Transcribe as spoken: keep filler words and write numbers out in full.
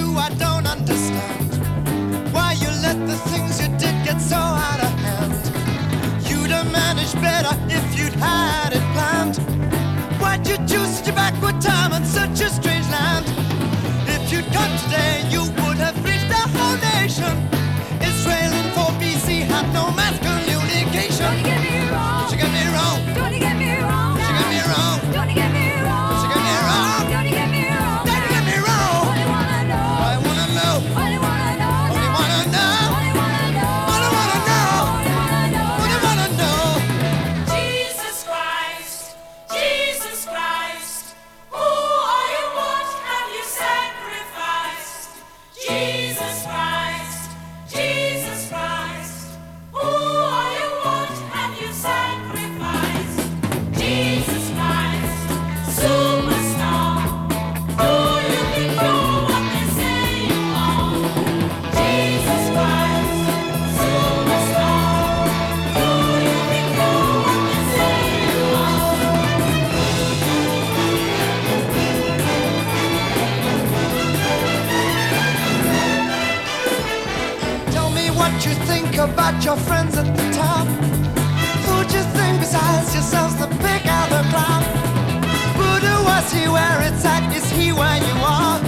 you, I don't understand why you let the things you did get so out of hand. You'd have managed better if you'd had it planned. Why'd you choose such a backward time and such a strange land? If you'd come today, you would have reached the whole nation. Israel in four B C had no mass communication. Don't you get me wrong. Don't you get me wrong. Don't you get me wrong. Don't you get me wrong. Don't you get me wrong. Don't you get me wrong. Don't you get me wrong. Don't you get me wrong. Only wanna know. I wanna know. Only wanna know. Only wanna know. Only wanna know. Only wanna know. Only wanna know. Only wanna know. Jesus Christ, Jesus Christ, who are you, what have you sacrificed? Jesus Christ, Jesus Christ, who are you, what have you sacrificed? Jesus Christ, superstar, do you think you're what they say you are? Jesus Christ, superstar, do you think you're what they say you are? Tell me what you think about your friends at the top. Who'd you think besides yourselves the big other clown? Buddha, was he where it's at? Is he where you are?